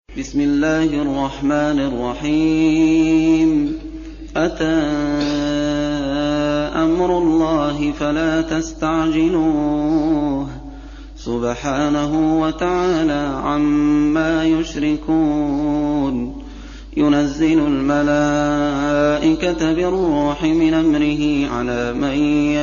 بسم الله الرحمن الرحيم أتى أمر الله فلا تستعجلوه سبحانه وتعالى عما يشركون ينزل الملائكة بالروح من أمره على من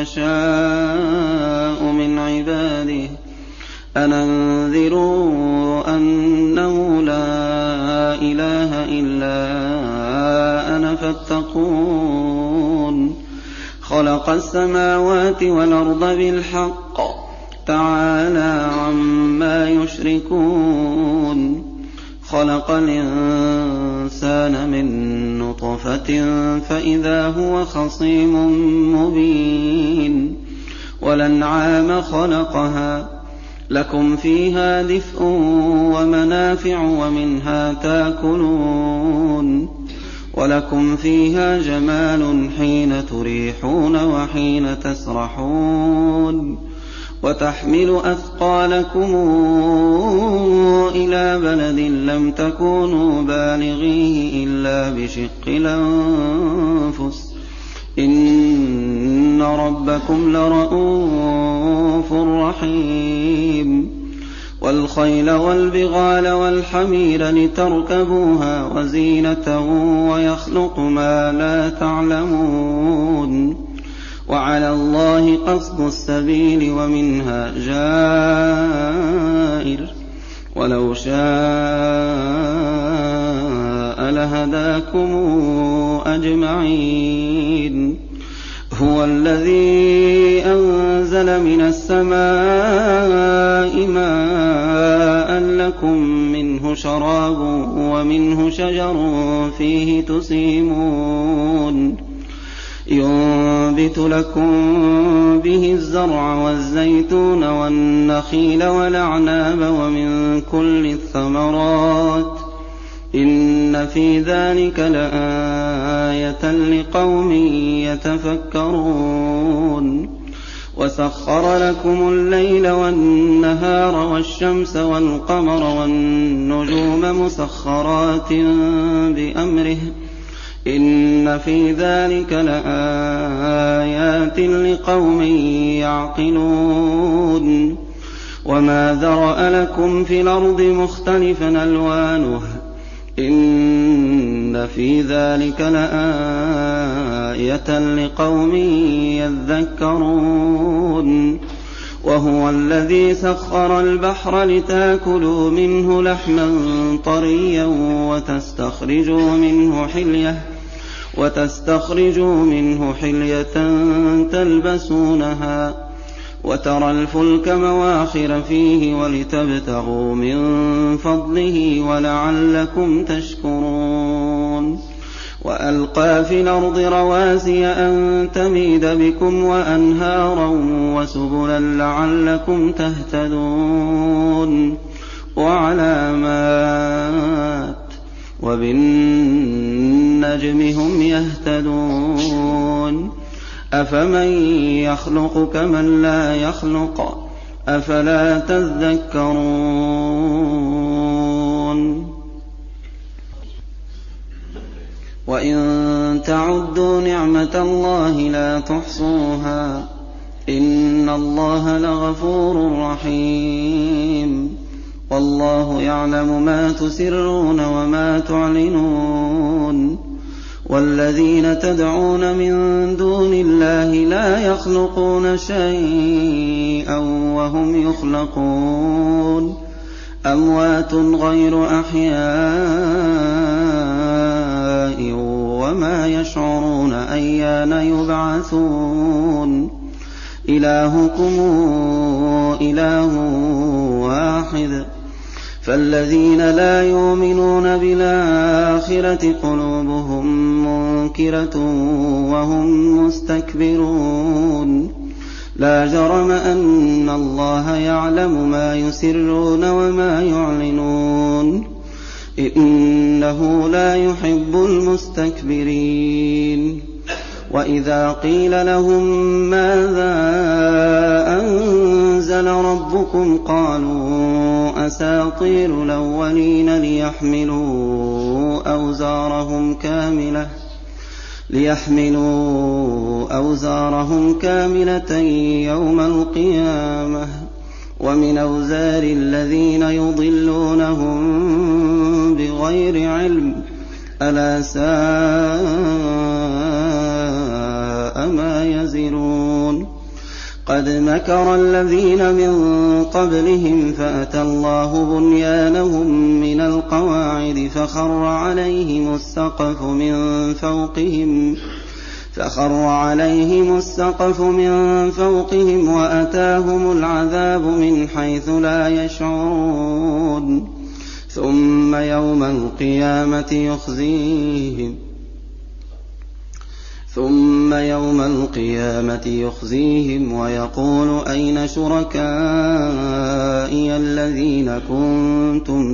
يشاء من عباده أن أنذروا أنه لا إله إلا أنا فاتقون خلق السماوات والأرض بالحق تعالى عما يشركون خلق الإنسان من نطفة فإذا هو خصيم مبين والأنعام خلقها لكم فيها دفء ومنافع ومنها تاكلون ولكم فيها جمال حين تريحون وحين تسرحون وتحمل أثقالكم إلى بلد لم تكونوا بالغيه إلا بشق الأنفس إن ربكم لرءوف رحيم والخيل والبغال والحمير لتركبوها وزينة ويخلق ما لا تعلمون وعلى الله قصد السبيل ومنها جائر ولو شاء لهداكم أجمعين هو الذي أنزل من السماء ماء لكم منه شراب ومنه شجر فيه تسيمون ينبت لكم به الزرع والزيتون والنخيل والأعناب ومن كل الثمرات إن في ذلك لآية لقوم يتفكرون وسخر لكم الليل والنهار والشمس والقمر والنجوم مسخرات بأمره إن في ذلك لآيات لقوم يعقلون وما ذرأ لكم في الأرض مختلفا ألوانه إن في ذلك لآية لقوم يذكرون وهو الذي سخر البحر لتاكلوا منه لحما طريا وتستخرجوا منه حلية تلبسونها وترى الفلك مواخر فيه ولتبتغوا من فضله ولعلكم تشكرون وألقى في الأرض رواسي أن تميد بكم وأنهارا وسبلا لعلكم تهتدون وعلامات وبالنجم هم يهتدون أفمن يخلق كمن لا يخلق أفلا تذكرون وإن تعدوا نعمة الله لا تحصوها إن الله لغفور رحيم والله يعلم ما تسرون وما تعلنون والذين تدعون من دون الله لا يخلقون شيئا وهم يخلقون أموات غير أحياء وما يشعرون أيان يبعثون إلهكم إله واحد فالذين لا يؤمنون بالآخرة قلوبهم منكرة وهم مستكبرون لا جرم أن الله يعلم ما يسرون وما يعلنون إنه لا يحب المستكبرين وإذا قيل لهم ماذا أنزل أَنزَلَ رَبُّكُمْ قَالُوا أَسَاطِيرُ الْأَوَّلِينَ لِيَحْمِلُوا أَوْزَارَهُمْ كَامِلَةً يَوْمَ الْقِيَامَةِ وَمِنْ أَوْزَارِ الَّذِينَ يُضِلُّونَهُم بِغَيْرِ عِلْمٍ ۗ أَلَا سَاءَ مَا يَزِرُونَ قَدْ مَكَرَ الَّذِينَ مِن قَبْلِهِمْ فَأَتَى اللَّهُ بُنْيَانَهُم مِّنَ الْقَوَاعِدِ فَخَرَّ عَلَيْهِمُ السَّقْفُ مِن فَوْقِهِمْ وَأَتَاهُمُ الْعَذَابُ مِنْ حَيْثُ لَا يَشْعُرُونَ ثُمَّ يَوْمَ الْقِيَامَةِ يُخْزِيهِمْ وَيَقُولُ أَيْنَ شُرَكَائِيَ الَّذِينَ كُنتُمْ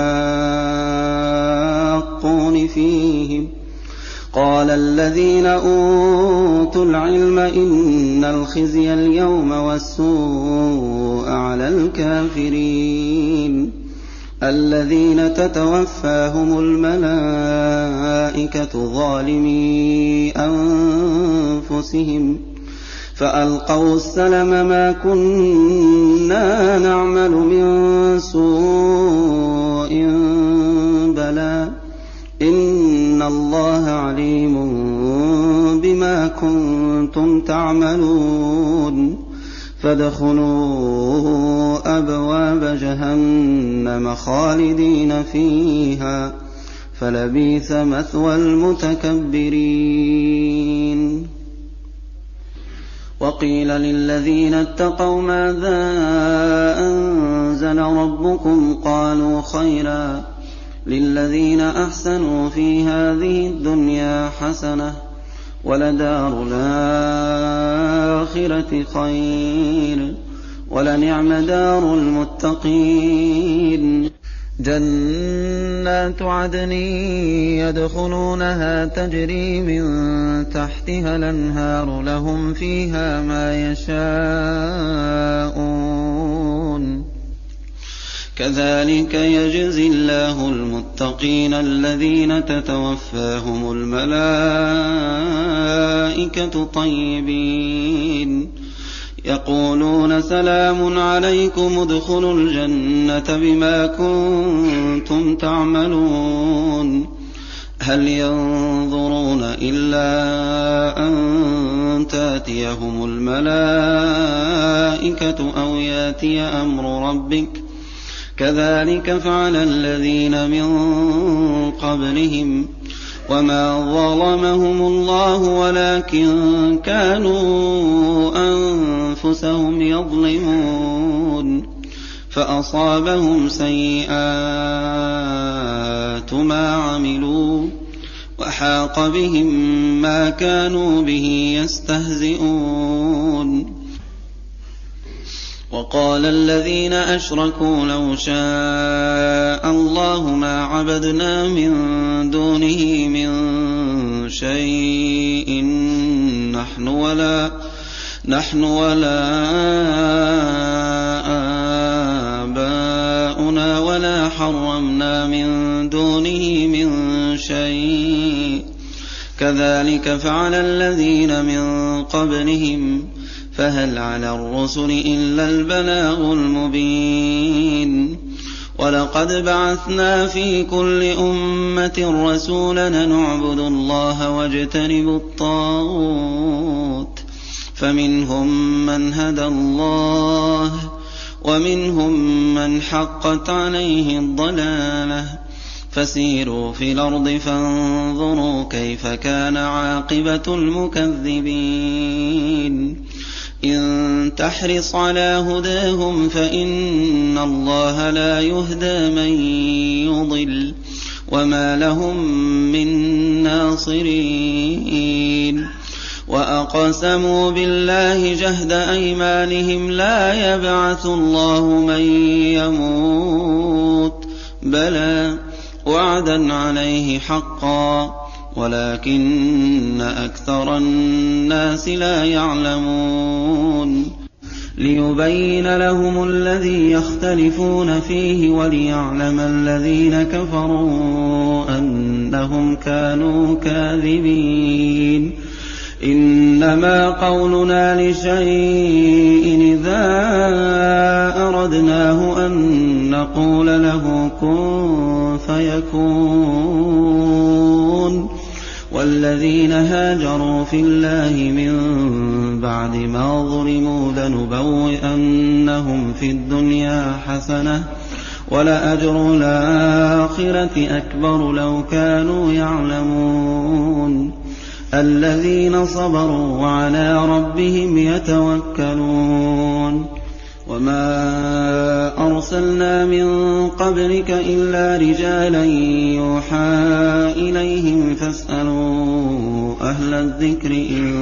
تُشَاقُّونَ فِيهِمْ ۚ قَالَ الَّذِينَ أُوتُوا الْعِلْمَ إِنَّ الْخِزْيَ الْيَوْمَ وَالسُّوءَ عَلَى الْكَافِرِينَ الَّذِينَ تَتَوَفَّاهُمُ الْمَلَائِكَةُ ظَالِمِي أَنفُسِهِمْ فَأَلْقَوُا السَّلَمَ مَا كُنَّا نَعْمَلُ مِن سُوءٍ بَلَىٰ إِنَّ اللَّهَ عَلِيمٌ بِمَا كُنتُمْ تَعْمَلُونَ فَادْخُلُوا أَبْوَابَ جَهَنَّمَ خَالِدِينَ فِيهَا فَلَبِئْسَ مَثْوَى الْمُتَكَبِّرِينَ وَقِيلَ لِلَّذِينَ اتَّقَوْا مَاذَا أَنزَلَ رَبُّكُمْ قَالُوا خَيْرًا لِّلَّذِينَ أَحْسَنُوا فِي هَٰذِهِ الدُّنْيَا حَسَنَةٌ وَلَدَارُ الْآخِرَةِ خَيْرٌ وَلَنِعْمَ دَارُ الْمُتَّقِينَ جَنَّاتُ عَدْنٍ يَدْخُلُونَهَا تَجْرِي مِن تَحْتِهَا الْأَنْهَارُ لَهُمْ فِيهَا مَا يَشَاءُونَ كَذَٰلِكَ يَجْزِي اللَّهُ الْمُتَّقِينَ الَّذِينَ تَتَوَفَّاهُمُ الْمَلَائِكَةُ طَيِّبِينَ يَقُولُونَ سَلَامٌ عَلَيْكُمُ ادْخُلُوا الْجَنَّةَ بِمَا كُنتُمْ تَعْمَلُونَ هَلْ يَنظُرُونَ إِلَّا أَن تَأْتِيَهُمُ الْمَلَائِكَةُ أَوْ يَأْتِيَ أَمْرُ رَبِّكَ ۚ كَذَٰلِكَ فَعَلَ الَّذِينَ مِن قَبْلِهِمْ ۚ وَمَا ظَلَمَهُمُ اللَّهُ وَلَٰكِن كَانُوا أَنفُسَهُمْ يَظْلِمُونَ فَأَصَابَهُمْ سَيِّئَاتُ مَا عَمِلُوا وَحَاقَ بِهِم مَّا كَانُوا بِهِ يَسْتَهْزِئُونَ وَقَالَ الَّذِينَ أَشْرَكُوا لَوْ شَاءَ اللَّهُ مَا عَبَدْنَا مِن دُونِهِ مِن شَيْءٍ نَّحْنُ وَلَا آبَاؤُنَا وَلَا حَرَّمْنَا مِن دُونِهِ مِن شَيْءٍ كَذَٰلِكَ فَعَلَ الَّذِينَ مِن قَبْلِهِمْ فَهَلْ عَلَى الرُّسُلِ إِلَّا الْبَلَاغُ الْمُبِينُ وَلَقَدْ بَعَثْنَا فِي كُلِّ أُمَّةٍ رَّسُولًا أَنِ اعْبُدُوا اللَّهَ وَاجْتَنِبُوا الطَّاغُوتَ فَمِنْهُم مَّنْ هَدَى اللَّهُ وَمِنْهُم مَّنْ حَقَّتْ عَلَيْهِ الضَّلَالَةُ فَسِيرُوا فِي الْأَرْضِ فَانظُرُوا كَيْفَ كَانَ عَاقِبَةُ الْمُكَذِّبِينَ إِن تَحْرِصْ عَلَىٰ هُدَاهُمْ فَإِنَّ اللَّهَ لَا يُهْدِي مَن يُضِلُّ وَمَا لَهُم مِّن نَّاصِرِينَ وَأَقْسَمُوا بِاللَّهِ جَهْدَ أَيْمَانِهِمْ لَا يَبْعَثُ اللَّهُ مَن يَمُوتُ بَلَىٰ وَعْدًا عَلَيْهِ حَقًّا وَلَٰكِنَّ أَكْثَرَ النَّاسِ لَا يَعْلَمُونَ ليبين لهم الذي يختلفون فيه وليعلم الذين كفروا أنهم كانوا كاذبين. إنما قولنا لشيء إذا أردناه أن نقول له كن فيكون. والذين هاجروا في الله من بعد ما ظلموا لنبوئنهم في الدنيا حسنة ولأجر الآخرة أكبر لو كانوا يعلمون. الذين صبروا وعلى ربهم يتوكلون. وما أرسلنا من قبلك إلا رجالا يوحى إليهم فاسألوا أهل الذكر إن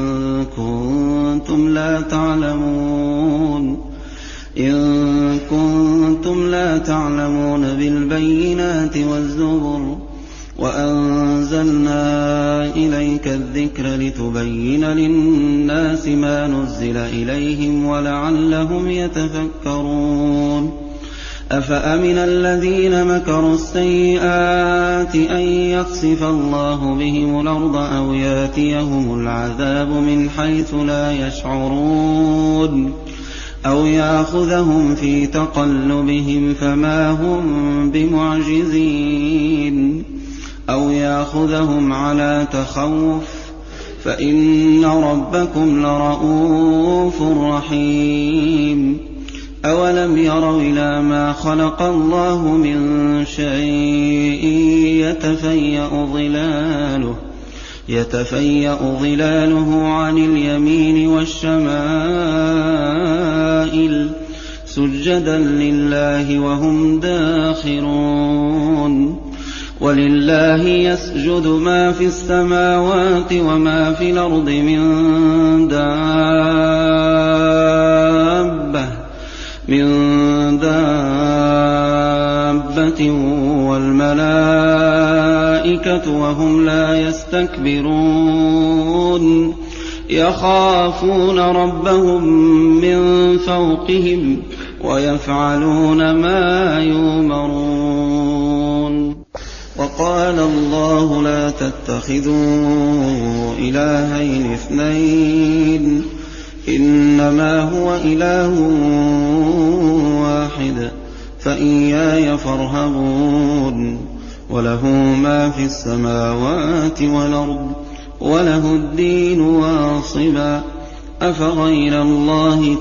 كنتم لا تعلمون بالبينات والزبر. وأنزلنا إليك الذكر لتبين للناس ما نزل إليهم ولعلهم يتفكرون. أفأمن الذين مكروا السيئات أن يخسف الله بهم الأرض أو ياتيهم العذاب من حيث لا يشعرون أو يأخذهم في تقلبهم فما هم بمعجزين أو يأخذهم على تخوف فإن ربكم لرءوف رحيم. أولم يروا إلى ما خلق الله من شيء يتفيأ ظلاله عن اليمين والشمائل سجدا لله وهم داخرون. ولله يسجد ما في السماوات وما في الأرض من دابة والملائكة وهم لا يستكبرون يخافون ربهم من فوقهم ويفعلون ما يؤمرون. وقال الله لا تتخذوا إلهين اثنين إنما هو إله واحد فإياي فارهبون. وله ما في السماوات والأرض وله الدين واصبا أفغير الله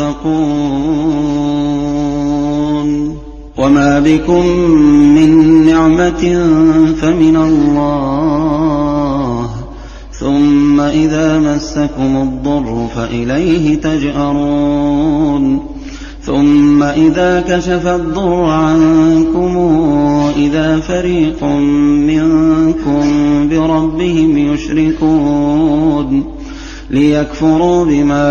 تتقون. وما بكم من نعمة فمن الله ثم إذا مسكم الضر فإليه تجأرون. ثم إذا كشف الضر عنكم إذا فريق منكم بربهم يشركون ليكفروا بما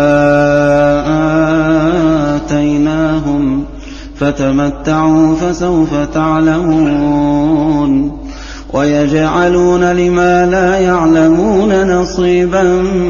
آتيناهم فتمتعوا فسوف تعلمون. ويجعلون لما لا يعلمون نصيبا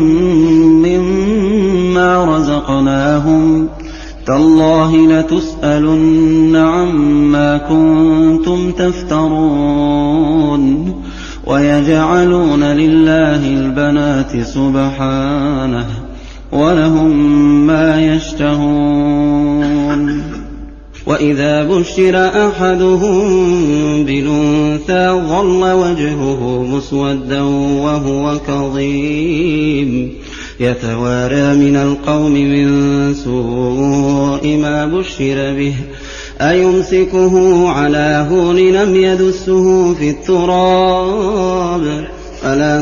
مما رزقناهم تالله لتسألن عما كنتم تفترون. ويجعلون لله البنات سبحانه ولهم ما يشتهون. وإذا بشر أحدهم بالأنثى ظل وجهه مسودا وهو كظيم يتوارى من القوم من سوء ما بشر به أيمسكه على هون لم يدسه في التراب ألا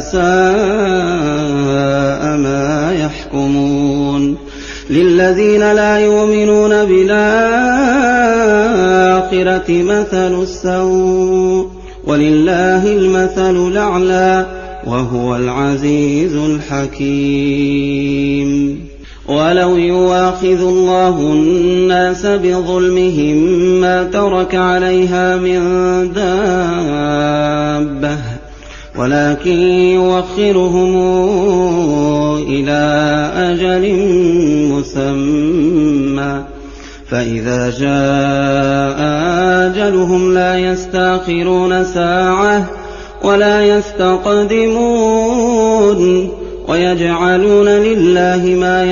ساء ما يحكمون. للذين لا يؤمنون بالآخرة مثل السوء ولله المثل الأعلى وهو العزيز الحكيم. ولو يؤاخذ الله الناس بظلمهم ما ترك عليها من دابة ولكن يؤخرهم إلى أجل مسمى فإذا جاء أجلهم لا يستأخرون ساعة ولا يستقدمون ويجعلون لله ما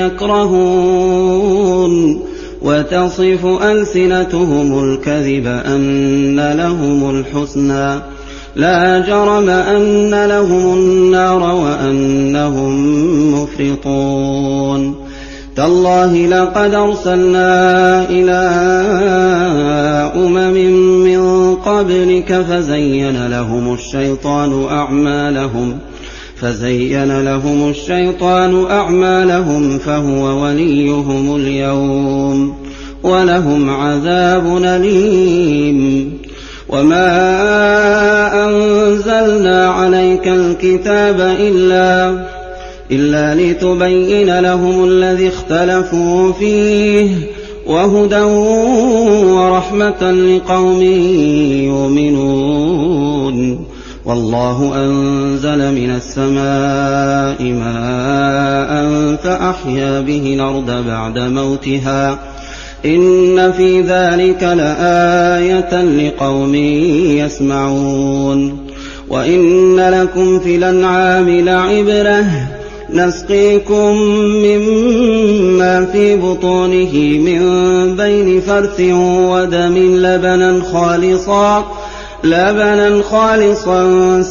يكرهون وتصف ألسنتهم الكذب أن لهم الحسنى لا جرم أن لهم النار وأنهم مفرطون تالله لقد أرسلنا إلى من قبلك فزين لهم الشيطان أعمالهم فهو وليهم اليوم ولهم عذاب أليم وما أنزلنا عليك الكتاب إلا لتبين لهم الذي اختلفوا فيه وهدى ورحمة لقوم يؤمنون والله أنزل من السماء ماء فأحيا به الأرض بعد موتها إن في ذلك لآية لقوم يسمعون وإن لكم في الأنعام لعبرة نسقيكم مما في بطونه من بين فرث ودم لبنا خالصا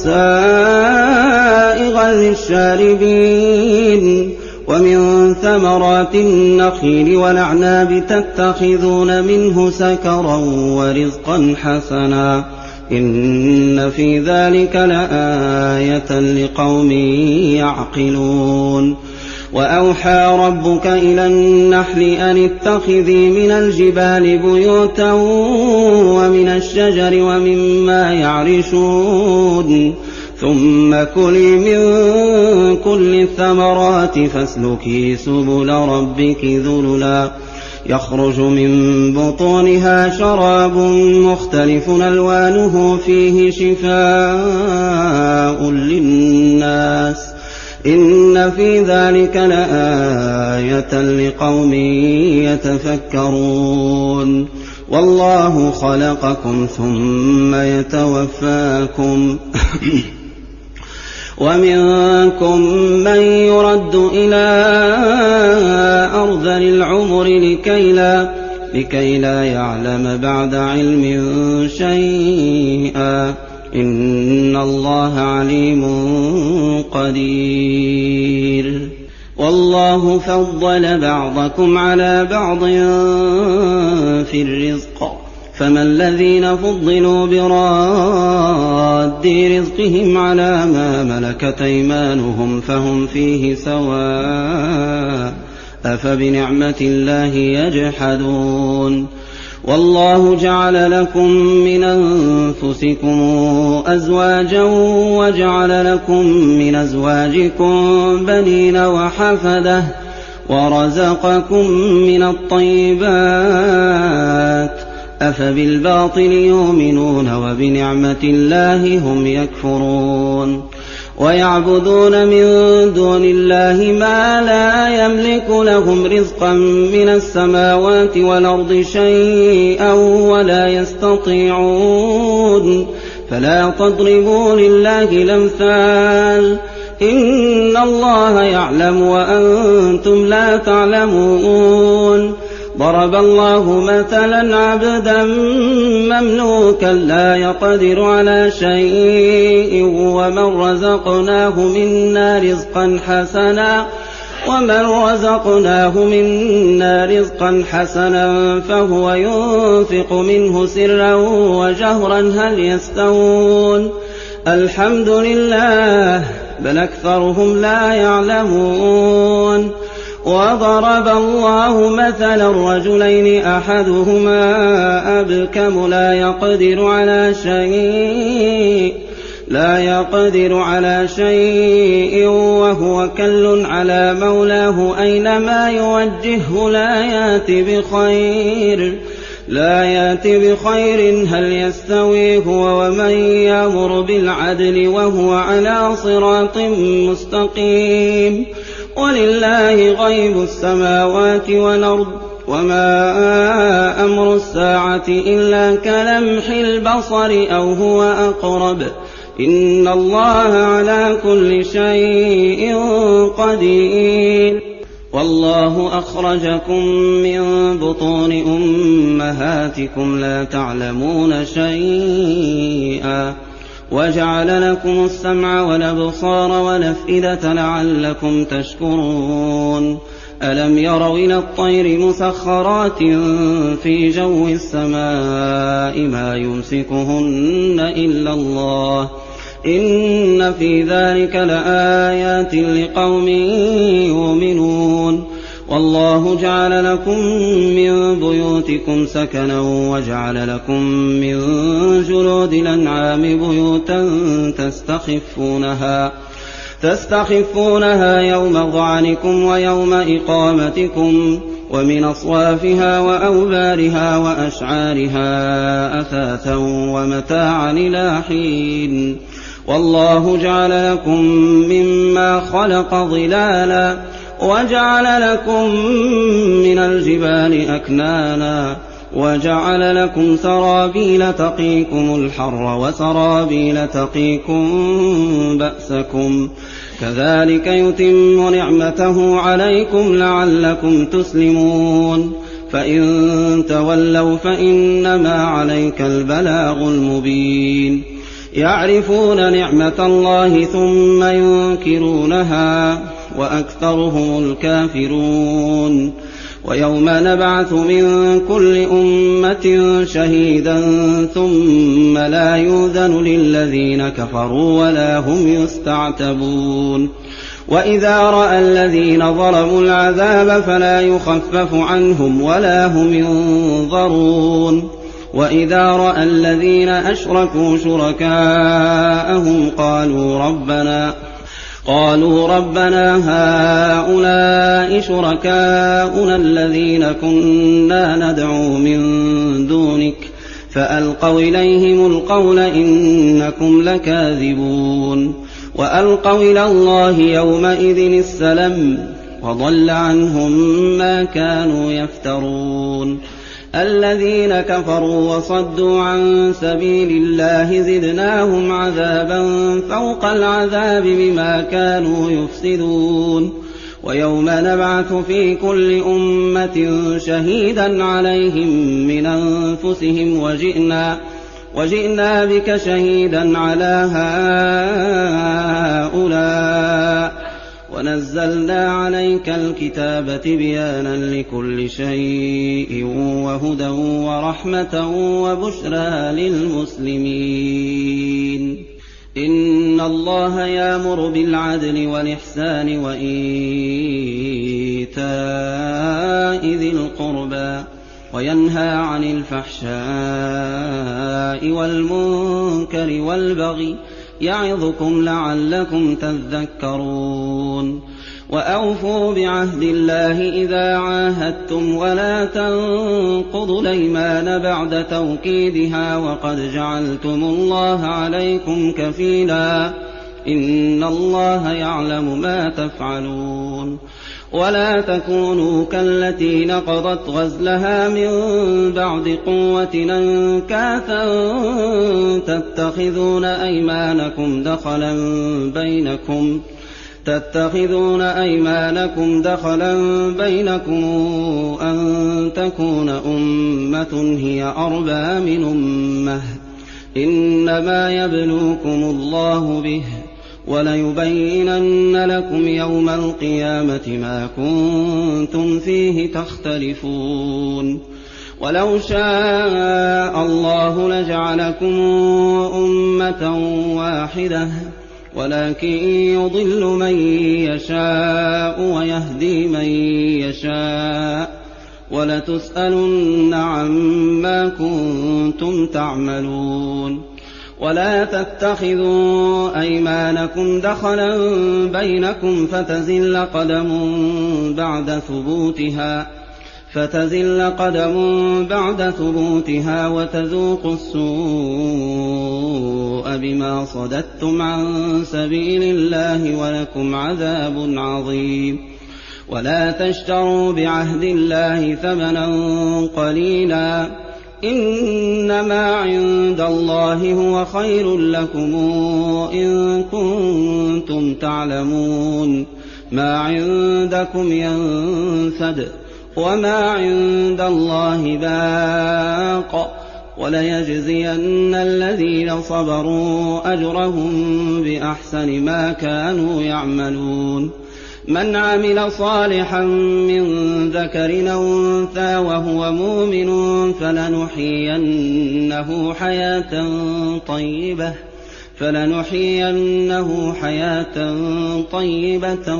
سائغا للشاربين ومن ثمرات النخيل والأعناب تتخذون منه سكرا ورزقا حسنا إن في ذلك لآية لقوم يعقلون وأوحى ربك إلى النحل أن اتخذي من الجبال بيوتا ومن الشجر ومما يعرشون ثم كلي من كل الثمرات فاسلكي سبل ربك ذللا يخرج من بطونها شراب مختلف ألوانه فيه شفاء للناس إن في ذلك لآية لقوم يتفكرون والله خلقكم ثم يتوفاكم ومنكم من يرد إلى أرذل العمر لكي لا يعلم بعد علم شيئا إن الله عليم قدير والله فضل بعضكم على بعض في الرزق فما الذين فضلوا براد رزقهم على ما ملكت أيمانهم فهم فيه سواء أفبنعمة الله يجحدون والله جعل لكم من أنفسكم أزواجا وجعل لكم من أزواجكم بنين وحفدة ورزقكم من الطيبات أفبالباطل يؤمنون وبنعمة الله هم يكفرون ويعبدون من دون الله ما لا يملك لهم رزقا من السماوات والأرض شيئا ولا يستطيعون فلا تضربوا لله الأمثال إن الله يعلم وأنتم لا تعلمون ضرب الله مثلا عبدا مملوكا لا يقدر على شيء ومن رزقناه منا رزقا حسنا فهو ينفق منه سرا وجهرا هل يستوون الحمد لله بل أكثرهم لا يعلمون وضرب الله مثلا رجلين أحدهما أبكم لا يقدر على شيء وهو كل على مولاه أينما يوجهه لا يأت بخير لا يأت بخير هل يستوي هو ومن يأمر بالعدل وهو على صراط مستقيم ولله غيب السماوات والأرض وما أمر الساعة إلا كلمح البصر أو هو أقرب إن الله على كل شيء قدير والله أخرجكم من بطون أمهاتكم لا تعلمون شيئا وجعل لكم السمع والأبصار والأفئدة لعلكم تشكرون ألم يروا إلى الطير مسخرات في جو السماء ما يمسكهن إلا الله إن في ذلك لآيات لقوم يؤمنون والله جعل لكم من بيوتكم سكنا وجعل لكم من جلود الأنعام بيوتا تستخفونها يوم ظعنكم ويوم إقامتكم ومن أصوافها وأوبارها وأشعارها أثاثا ومتاعا إلى حين والله جعل لكم مما خلق ظلالا وجعل لكم من الجبال أكنانا وجعل لكم سرابيل تقيكم الحر وسرابيل تقيكم بأسكم كذلك يتم نعمته عليكم لعلكم تسلمون فإن تولوا فإنما عليك البلاغ المبين يعرفون نعمة الله ثم ينكرونها وأكثرهم الكافرون ويوم نبعث من كل أمة شهيدا ثم لا يؤذن للذين كفروا ولا هم يستعتبون وإذا رأى الذين ظلموا العذاب فلا يخفف عنهم ولا هم ينظرون وإذا رأى الذين أشركوا شركاءهم قالوا ربنا هؤلاء شركاؤنا الذين كنا ندعو من دونك فألقوا إليهم القول إنكم لكاذبون وألقوا إلى الله يومئذ السلم وضل عنهم ما كانوا يفترون الذين كفروا وصدوا عن سبيل الله زدناهم عذابا فوق العذاب بما كانوا يفسدون ويوم نبعث في كل أمة شهيدا عليهم من أنفسهم وجئنا بك شهيدا على هؤلاء ونزلنا عليك الكتاب تبيانا لكل شيء وهدى ورحمة وبشرى للمسلمين إن الله يأمر بالعدل والإحسان وإيتاء ذي القربى وينهى عن الفحشاء والمنكر والبغي يعظكم لعلكم تذكرون وأوفوا بعهد الله إذا عاهدتم ولا تنقضوا الأيمان بعد توكيدها وقد جعلتم الله عليكم كفيلا إن الله يعلم ما تفعلون ولا تكونوا كالتي نقضت غزلها من بعد قوة أنكاثا تتخذون أيمانكم دخلا بينكم أن تكون أمة هي أربى من أمة إنما يبلوكم الله به وليبينن لكم يوم القيامة ما كنتم فيه تختلفون ولو شاء الله لجعلكم أمة واحدة ولكن يضل من يشاء ويهدي من يشاء ولتسألن عما كنتم تعملون ولا تتخذوا أيمانكم دخلا بينكم فتزل قدم بعد ثبوتها فتزل قدم بعد ثبوتها وتذوقوا السوء بما صددتم عن سبيل الله ولكم عذاب عظيم. ولا تشتروا بعهد الله ثمنا قليلا، إنما عند الله هو خير لكم إن كنتم تعلمون. ما عندكم ينفد وما عند الله باق، وليجزين الذين صبروا أجرهم بأحسن ما كانوا يعملون. من عمل صالحا من ذكر أو أنثى وهو مؤمن فلنحيينه حياة طيبة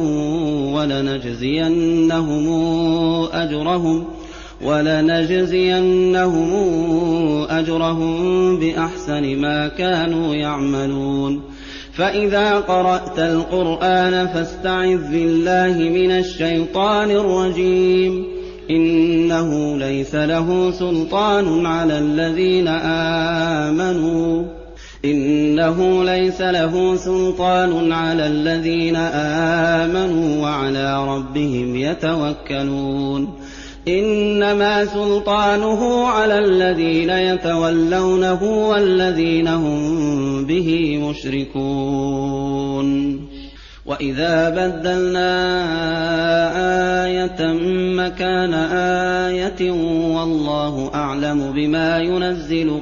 ولنجزينهم أجرهم بأحسن ما كانوا يعملون. فإذا قرأت القرآن فاستعذ بالله من الشيطان الرجيم. إنه ليس له سلطان على الذين آمنوا وعلى ربهم يتوكلون. إنما سلطانه على الذين يتولونه والذين هم به مشركون. وإذا بدلنا آية مكان آية والله أعلم بما ينزل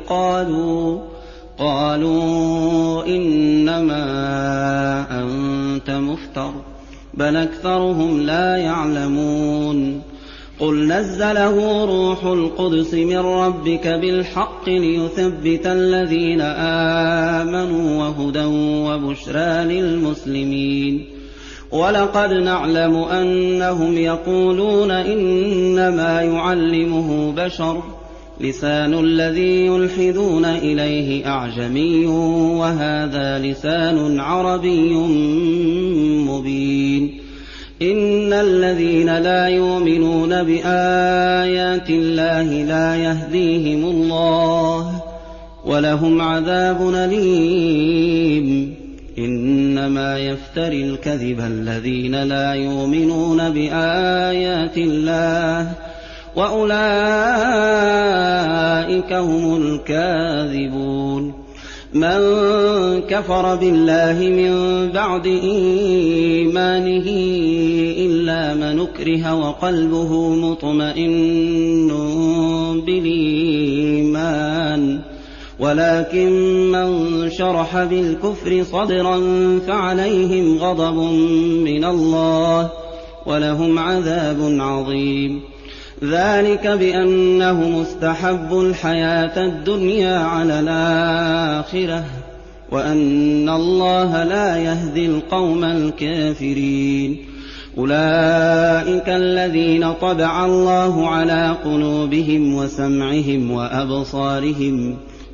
قالوا إنما أنت مفتر بل أكثرهم لا يعلمون. قل نزله روح القدس من ربك بالحق ليثبت الذين آمنوا وهدى وبشرى للمسلمين. ولقد نعلم أنهم يقولون إنما يعلمه بشر، لسان الذي يلحدون إليه أعجمي وهذا لسان عربي مبين. إن الذين لا يؤمنون بآيات الله لا يهديهم الله ولهم عذاب أليم. إنما يفتري الكذب الذين لا يؤمنون بآيات الله وأولئك هم الكاذبون. من كفر بالله من بعد إيمانه إلا من أكره وقلبه مطمئن بالإيمان، ولكن من شرح بالكفر صدرا فعليهم غضب من الله ولهم عذاب عظيم. ذلك بأنهم استحبوا الحياة الدنيا على الآخرة وأن الله لا يهدي القوم الكافرين. أولئك الذين طبع الله على قلوبهم وسمعهم وأبصارهم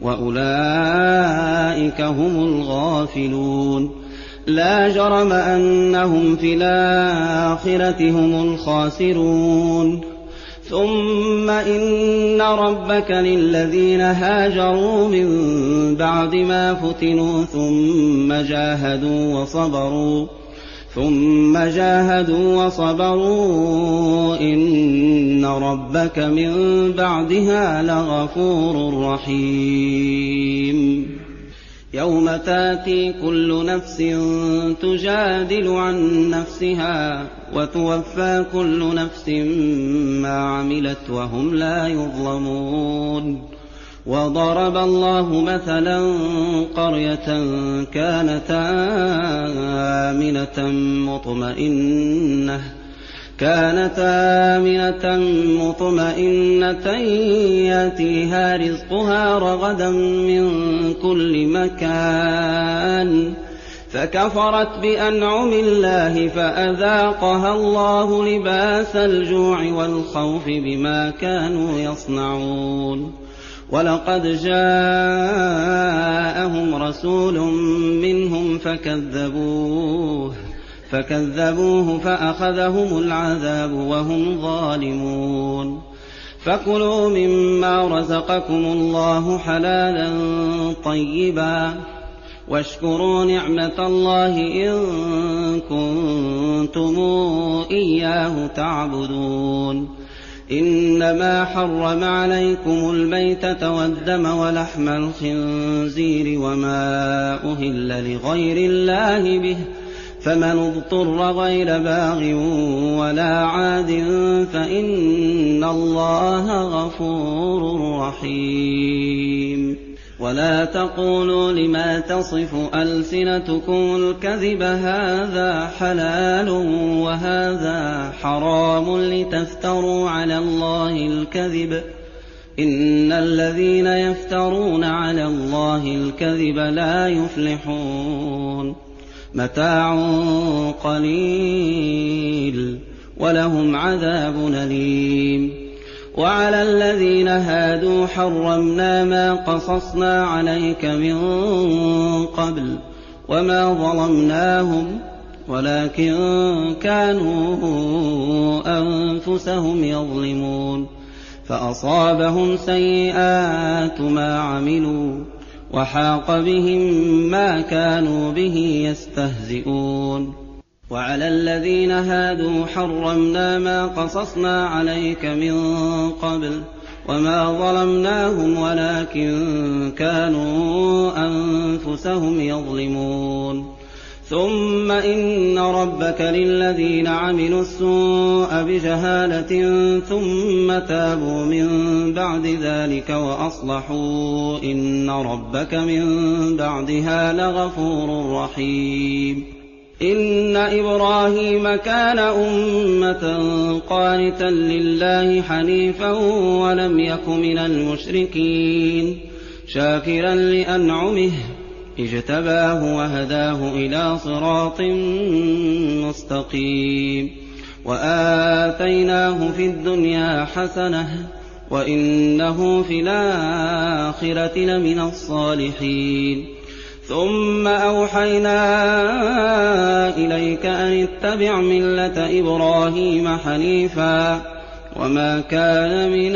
وأولئك هم الغافلون. لا جرم أنهم في الآخرة هم الخاسرون. ثم إن ربك للذين هاجروا من بعد ما فتنوا ثم جاهدوا وصبروا إن ربك من بعدها لغفور رحيم. يوم تاتي كل نفس تجادل عن نفسها وتوفى كل نفس ما عملت وهم لا يظلمون. وضرب الله مثلا قرية كانت آمنة مطمئنة يأتيها رزقها رغدا من كل مكان فكفرت بأنعم الله فأذاقها الله لباس الجوع والخوف بما كانوا يصنعون. ولقد جاءهم رسول منهم فكذبوه فأخذهم العذاب وهم ظالمون فكلوا مما رزقكم الله حلالا طيبا واشكروا نعمة الله إن كنتم إياه تعبدون إنما حرم عليكم الميتة والدم ولحم الخنزير وما أهل لغير الله به فمن اضطر غير باغ ولا عاد فإن الله غفور رحيم ولا تقولوا لما تصف ألسنتكم الكذب هذا حلال وهذا حرام لتفتروا على الله الكذب إن الذين يفترون على الله الكذب لا يفلحون متاع قليل ولهم عذاب أليم وعلى الذين هادوا حرمنا ما قصصنا عليك من قبل وما ظلمناهم ولكن كانوا أنفسهم يظلمون فأصابهم سيئات ما عملوا وحاق بهم ما كانوا به يستهزئون وعلى الذين هادوا حرمنا ما قصصنا عليك من قبل وما ظلمناهم ولكن كانوا أنفسهم يظلمون ثم إن ربك للذين عملوا السوء بجهالة ثم تابوا من بعد ذلك وأصلحوا إن ربك من بعدها لغفور رحيم إن إبراهيم كان أمة قانتا لله حنيفا ولم يك من المشركين شاكرا لأنعمه اجتباه وهداه إلى صراط مستقيم وآتيناه في الدنيا حسنة وإنه في الآخرة لمن الصالحين ثم أوحينا إليك أن اتبع ملة إبراهيم حنيفا وما كان من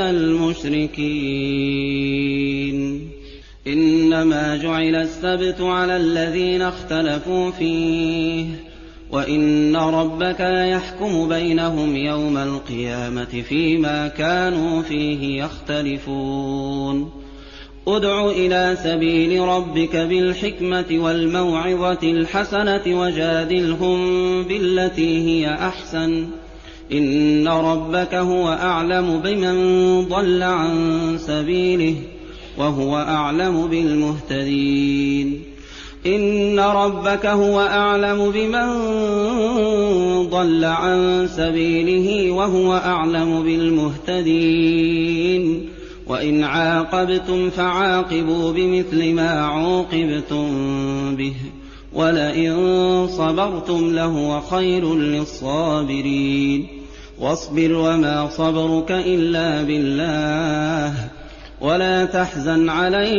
المشركين إنما جعل السبت على الذين اختلفوا فيه وإن ربك ليحكم بينهم يوم القيامة فيما كانوا فيه يختلفون ادع إلى سبيل ربك بالحكمة والموعظة الحسنة وجادلهم بالتي هي أحسن إن ربك هو أعلم بمن ضل عن سبيله وهو أعلم بالمهتدين إن ربك هو أعلم بمن ضل عن سبيله وهو أعلم بالمهتدين وإن عاقبتم فعاقبوا بمثل ما عوقبتم به ولئن صبرتم لهو خير للصابرين واصبر وما صبرك إلا بالله ولا تحزن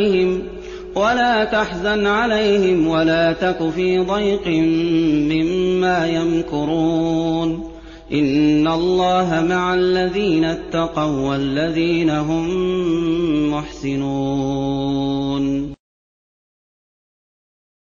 عليهم ولا تك في ضيق مما يمكرون إن الله مع الذين اتقوا والذين هم محسنون